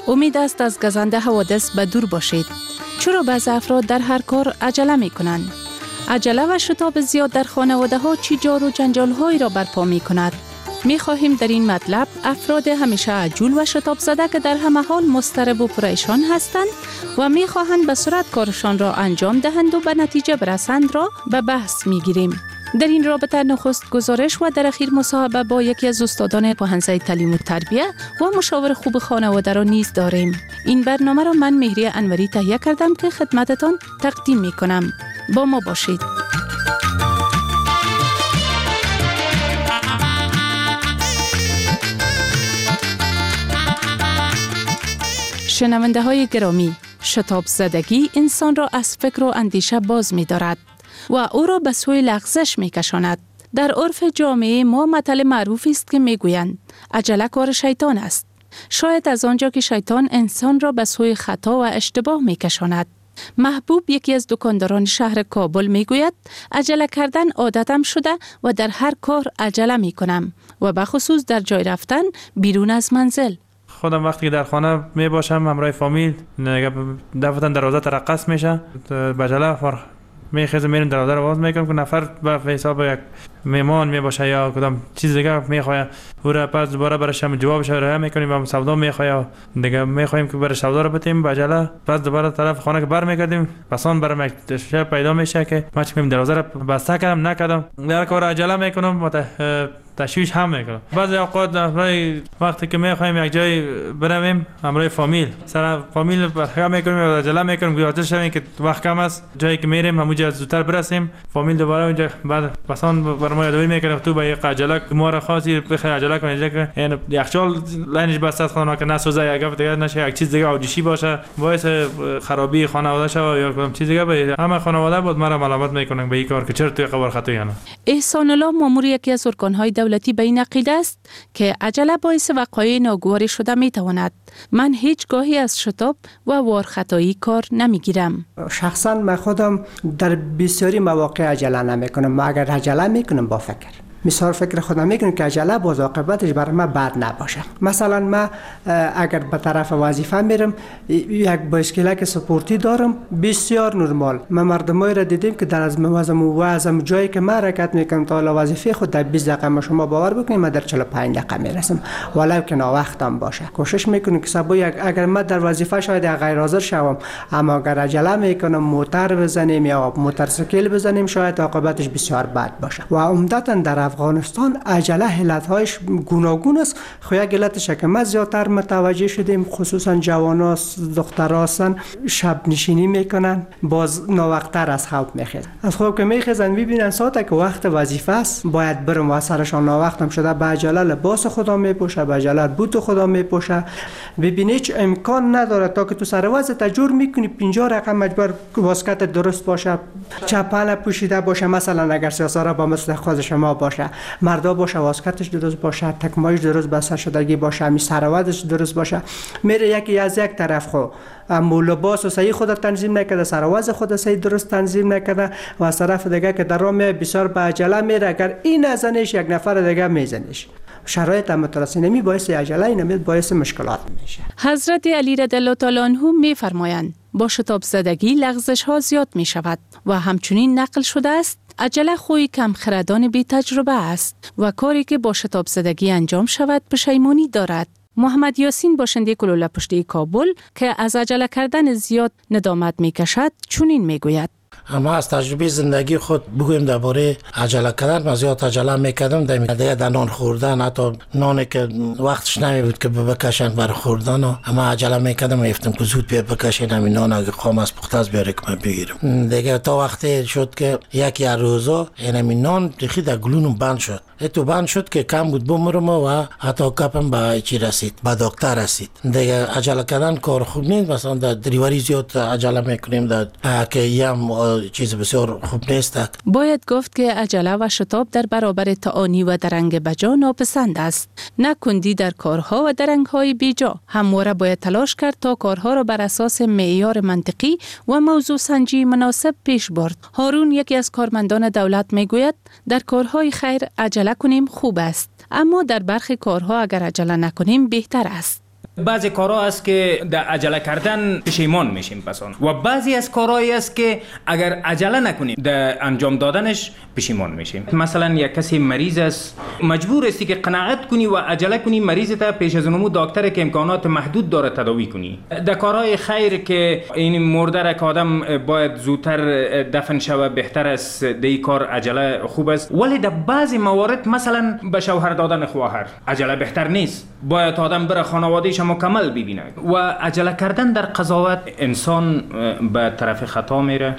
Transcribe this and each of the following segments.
امید است از گزنده حوادث به دور باشید. چرا بعضی افراد در هر کار عجله می کنند؟ عجله و شتاب زیاد در خانواده ها چی جار و جنجال هایی را برپا می کند؟ می خواهیم در این مطلب افراد همیشه عجول و شتاب زده که در همه حال مضطرب و پریشان هستند و می خواهند به سرعت کارشان را انجام دهند و به نتیجه برسند را به بحث می گیریم. در این رابطه نخست گزارش و در اخیر مصاحبه با یکی از استادان پوهنځی تعلیم و تربیه و مشاور خوب خانواده را نیز داریم. این برنامه را من مهری انوری تهیه کردم که خدمتتان تقدیم می کنم. با ما باشید. شنونده های گرامی، شتاب زدگی انسان را از فکر و اندیشه باز می دارد و او را به سوی لغزش می کشاند. در عرف جامعه ما متل معروفی است که می گویند عجله کار شیطان است. شاید از آنجا که شیطان انسان را به سوی خطا و اشتباه می کشاند. محبوب یکی از دکانداران شهر کابل می گوید عجله کردن عادتم شده و در هر کار عجله می کنم و به خصوص در جای رفتن بیرون از منزل. خودم وقتی که در خانه می باشم همراه فامیل دفعتا دروازه ترقص میشه بجله میخیزم میرم دروازه رو باز میکنم که نفر به حساب یک مهمان می باشه یا کدام چیز دیگه میخواد او را پس دوباره برش هم جوابش ارائه میکنیم و سودا میخواد دیگه میخوایم که برش سودا رو بتیم بجله پس دوباره طرف خانه که برمیگردیم پسان برام یک تشریح پیدا میشه که ما چیم دروازه رو بسته کردم نکردم در کار عجله میکنم و تشویش هم میکنم. بعضی اوقات وقتی که میخوایم یک جای برویم همراه فامیل سر فامیل برخواه میکنیم و عجله میکنیم که شویم که وقت کم است جایی که میریم همونجا زودتر برسیم فامیل دوباره اونجا بعد پسان برام یادوی میکنه تو به یک عجله ما را خاصی بخیر عجله کنید که یعنی یخچال لاینش بسته است خانه که نسوزه یک دیگه نشه یک چیز دیگه آتشی باشه باعث خرابی خانواده شه یا کدام چیز دیگه به همه خانواده بود مرا ملامت میکنن به این کار که چرا توی قبر خطایی نه. احسان الله مامور یکی از ارکان‌های دولتی به این عقیده است که عجله باعث وقایع ناگواری شده میتواند. من هیچ گاهی از شتاب و وارخطایی کار نمیگیرم. شخصا من خودم در بسیاری مواقع عجله نمیکنم. ما اگر عجله میکنم با فکر مثال فکر خودم میکنم که عجله باز عاقبتش برای من بد نباشه. مثلا من اگر به طرف وظیفه میرم یک بایسکلک سپورتی دارم بسیار نرمال. من مردمایی را دیدیم که در از جایی که من حرکت میکنم تا وظیفه خود در 20 دقیقه ما شما باور بکنید من در 45 دقیقه میرسم ولو که ناوقتم باشه. کوشش میکنم که سبا اگر من در وظیفه شاید غیر حاضر شوم اما اگر عجله میکنم موتور بزنیم یا موتورسیکل بزنیم شاید عاقبتش بسیار بد باشه. و عمدتاً در افغانستان عجله علت‌هایش گوناگون است. خو یک علتش که ما زیادتر متوجه شدیم خصوصا جوان‌ها دخترها هستن شب نشینی میکنن باز ناوقت‌تر از خواب میخیزن. از خواب که میخیزن میبینن ساعتی که وقت وظیفه است باید برم و سرشان ناوقتم شده به عجله لباس خدا میپوشه به عجله بوت خدا میپوشه. ببینی هیچ امکان نداره تا که تو سر وضعیت جور میکنی 50 رقم مجبور واسکت درست باشه چپل پوشیده باشه مثلا اگر سیاسارا با مثل خود شما باشه مردا باشه واسکتش درست باشه تکمایش درست بسته شدگی باشه می سروادش درست باشه میره یکی از یک طرف خو اما لباس و صحیح خود تنظیم نکرده سرواز خود صحیح درست تنظیم نکرده و از طرف دیگه که در راه بسیار به عجله میره اگر این نزنش یک نفر دیگه میزنش شرایط مترسه نمی باعث عجله نمی باعث مشکلات میشه. حضرت علی رضی الله تعالی عنه میفرمایند با شتاب زدگی لغزش ها زیاد می شود و همچنین نقل شده است عجله خوی کم خردان بی تجربه است و کاری که با شتاب زدگی انجام شود پشیمانی دارد. محمد یاسین باشنده کلوله پشتی کابل که از عجله کردن زیاد ندامت می کشد چنین می گوید اما از تجربه زندگی خود بگویم درباره عجله کردن من زیاد عجله میکردم در نان خوردن حتی نانی که وقتش نمیبود که بکشن برای خوردن اما عجله میکردم میفتم که زود بیا بکشن همین نان اگه خام از پخته است بیاره که من بگیرم دیگه تا وقتی شد که یکی روزا این نان دیخی در گلونم بند شد تو بند شد که کم بود بمرم و حتی کپم به چی رسید به دکتر رسید دیگه عجله کردن کار خوب نیست مثلا در دریوری زیاد عجله میکنیم در که یم چیز بسیار خوب نیست. باید گفت که عجله و شتاب در برابر تعانی و درنگ بجا ناپسند است. نکندی در کارها و درنگ‌های بیجا. همواره باید تلاش کرد تا کارها را بر اساس معیار منطقی و موضوع سنجی مناسب پیش برد. هارون یکی از کارمندان دولت میگوید در کارهای خیر عجله کنیم خوب است، اما در برخی کارها اگر عجله نکنیم بهتر است. بعضی کارها است که در عجله کردن پشیمان میشیم پسان و بعضی از کارهایی است که اگر عجله نکنیم در انجام دادنش پشیمان میشیم. مثلا یک کسی مریض است، مجبور استی که قناعت کنی و عجله کنی مریض تا پیش از اونمو دکتر که امکانات محدود داره تداوی کنی. در کارهای خیر که این مرده که آدم باید زودتر دفن شود بهتر است، دی کار عجله خوب است. ولی در بعضی موارد مثلا به شوهر دادن خواهر عجله بهتر نیست، باید آدم بره خانواده‌اش مکمل ببینه و عجله کردن در قضاوت انسان به طرف خطا میره.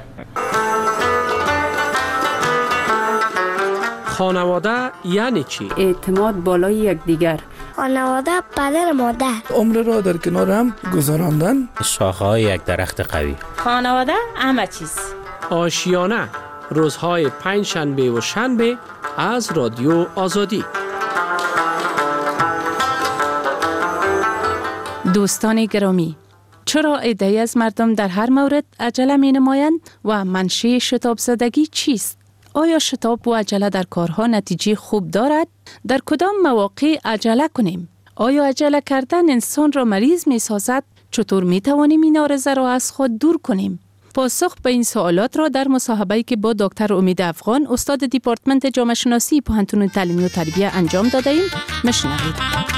خانواده یعنی چی؟ اعتماد بالای یکدیگر. خانواده پدر مادر. عمر را در کنار هم گذراندن. شاخه‌های یک درخت قوی. خانواده همه چیز. آشیانه روزهای پنجشنبه و شنبه از رادیو آزادی. دوستان گرامی، چرا عده‌ای از مردم در هر مورد عجله می نمایند و منشأ شتاب زدگی چیست؟ آیا شتاب و عجله در کارها نتیجه خوب دارد؟ در کدام مواقع عجله کنیم؟ آیا عجله کردن انسان را مریض می سازد؟ چطور می توانیم این آرزه را از خود دور کنیم؟ پاسخ به این سوالات را در مصاحبه‌ای که با دکتر امید افغان استاد دیپارتمنت جامعه شناسی پوهنتون تعلیمی و تربیت انجام داده ایم میشنوید.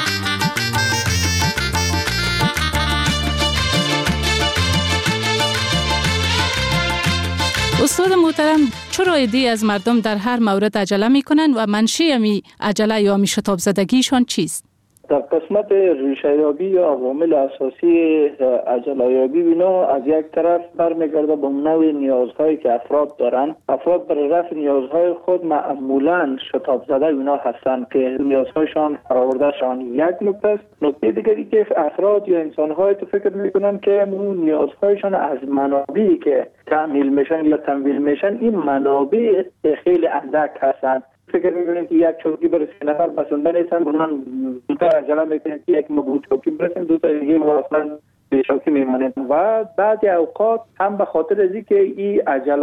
استاد محترم، چرا عده‌ای از مردم در هر مورد عجله میکنن و منشأ می عجله یا می شتاب زدگیشان چیست؟ در قسمت ریشه‌یابی یا عوامل اساسی عجله‌یابی بنا از یک طرف برمیگرده به نوع نیازهایی که افراد دارن. افراد برای رفع نیازهای خود معمولاً شتاب زده اینا هستند که نیازهایشان برآوردهشان یک نکته است. نکته دیگری که افراد یا انسان‌های تو فکر میکنن که اون نیازهایشان از منابعی که تأمین میشن یا تمویل میشن این منابع خیلی اندک هستند. فکر می‌کنید که یک چوکی برای 3 نفر بسنده نیستن، بنان دوتا عجله میکنید که یک مبود چوکی برسن، دوتا دیگه اصلا به چوکی میمانید و بعضی اوقات هم به خاطر از اینکه این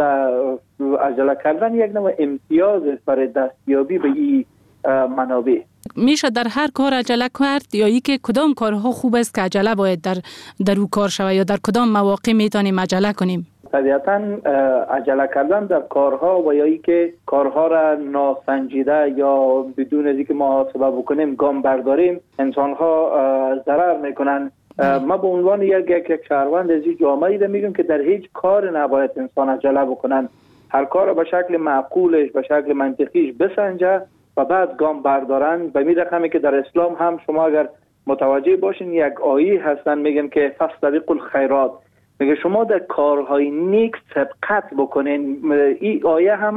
عجله کردن یک نوع امتیاز است برای دستیابی به این منابع. میشه در هر کار عجله کرد یا ای که کدام کارها خوب است که عجله باید در او کار شود یا در کدام مواقع میتونیم عجله کنیم؟ طبیعتاً عجله کردن در کارها و یا ای که کارها را ناسنجیده یا بدون از اینکه محاسبه بکنیم گام برداریم انسانها ضرر میکنن. ما به عنوان یک شهروند از این جامعه میگم که در هیچ کار نباید انسان عجله بکنن. هر کار را به شکل معقولش به شکل منطقیش بسنجه و بعد گام بردارن. به می رقمی که در اسلام هم شما اگر متوجه باشین یک آیه هستن میگن که فاستبقوا الخیرات، میگه شما در کارهای نیک سبقت بکنین. این آیه هم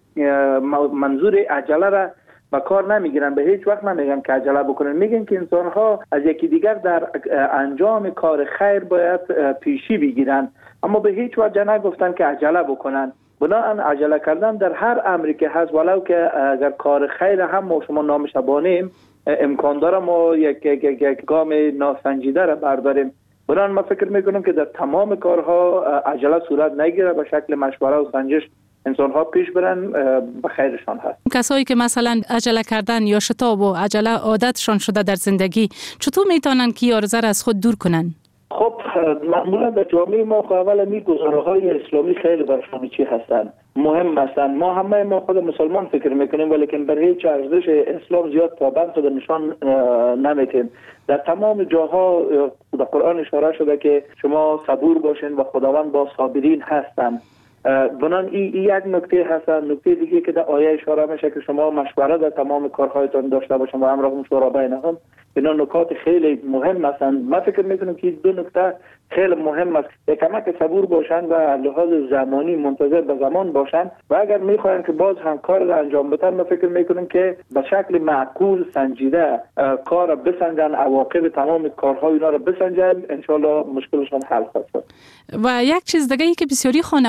منظور عجله را به کار نمیگیرن، به هیچ وقت نمیگن که عجله بکنن، میگن که انسانها از یکی دیگر در انجام کار خیر باید پیشی بگیرن، اما به هیچ وجه نگفتن که عجله بکنن. بنابراین عجله کردن در هر امری که هست ولو که اگر کار خیر هم ما شما نامش بانیم امکان داره ما یک گام ناسنجیده را برداریم. برای من فکر میکنم که در تمام کارها عجله صورت نگیره، به شکل مشوره و سنجش انسان‌ها پیش برن به خیرشان هست. کسایی که مثلا عجله کردن یا شتاب و عجله عادتشان شده در زندگی چطور میتونن که عرضه را از خود دور کنن؟ خب معمولا در جامعه ما اولا گزاره‌های اسلامی خیلی برشان چی هستن مهم هستن. ما همه ما خود مسلمان فکر میکنیم ولیکن بر هیچ ارزش اسلام زیاد پابند خود نشان نمیتیم. در تمام جاها در قرآن اشاره شده که شما صبور باشین و خداوند با صابرین هستن. بنان این یک نکته هستن. نکته دیگه که در آیه اشاره میشه که شما مشوره در تمام کارهایتان داشته باشین و امرهم شورا بینهم. اینا نکات خیلی مهم هستن. من فکر میکنم که دو نکته خیلی مهم است. کمک صبور باشن و لحاظ زمانی منتظر به زمان باشن و اگر میخواین که باز هم کار را انجام بدن من فکر میکنم که به شکل معقول سنجیده کار را بسنجن، عواقب تمام کارهای اینا را بسنجن، ان شاء الله مشکلشون حل خواهد شد. و یک چیز دیگه ای که بسیاری خانواده ها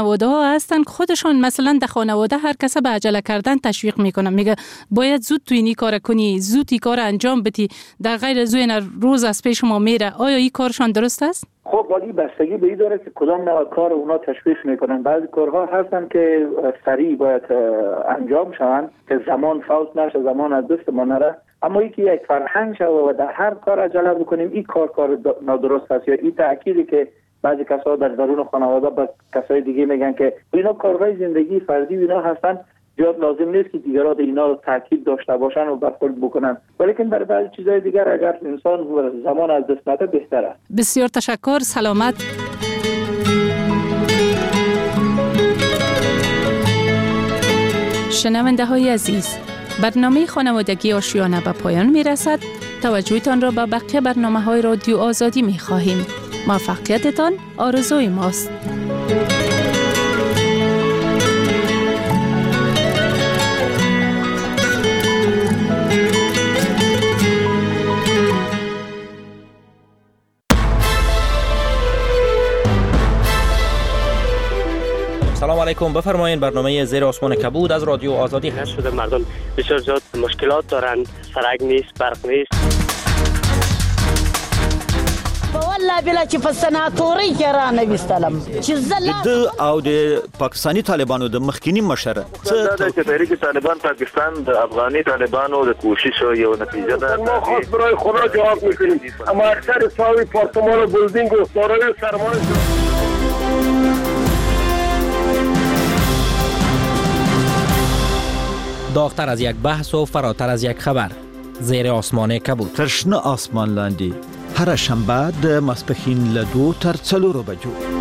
هستن که خودشان مثلا در خانواده هر کس به عجله کردن تشویق میکنن، میگه باید زود تو اینی کار کنی، زود این کار انجام بدی، در غیر از این روز از پیش ما میره. آیا این کارشان درست است؟ خب ولی بستگی به این داره که کدام نوع کار اونا تشویق میکنن. بعضی کارها هستن که سریع باید انجام شوند که زمان فوت نشه، زمان از دست ما نره. اما یکی یک فرهنگ شده و در هر کار عجله بکنیم، این کار نادرست است. یا این تأکیدی که بعضی کسا در درون خانواده با کسای دیگه میگن که اینا کارهای زندگی فردی اینا هستن، زیاد لازم نیست که دیگران اینا رو تاکید داشته باشن و برخورد بکنن، ولیکن برای بعضی چیزهای دیگر اگر انسان زمان از دست نده بهتر است. بسیار تشکر. سلامت. شنونده های عزیز، برنامه خانوادگی آشیانه به پایان می رسد. توجهتان را به بقیه برنامه های رادیو آزادی می خواهیم. موفقیتتان آرزوی ماست. سلام علیکم، بفرمایید. برنامه زیر آسمان کبود از رادیو آزادی هست. شده مردم بسیار زیاد مشکلات دارند، سرک نیست، برق نیست. والله بلا چې په سناتوري کې را نه وستلم چې د او د پاکستانی طالبانو د مخکینی مشره څه د تحریک طالبان پاکستان د افغاني طالبانو د کوشش یو نتیجه ده. ما خاص برای خدا جواب میکنیم، اما اکثر ساوی پارتمان و بلدینگ و سارای سرمایه داغتر از یک بحث و فراتر از یک خبر. زیر آسمان کبود. ترشنه آسمان لاندی هر شنبه د ماسپښین له 2 تر 4 بجو.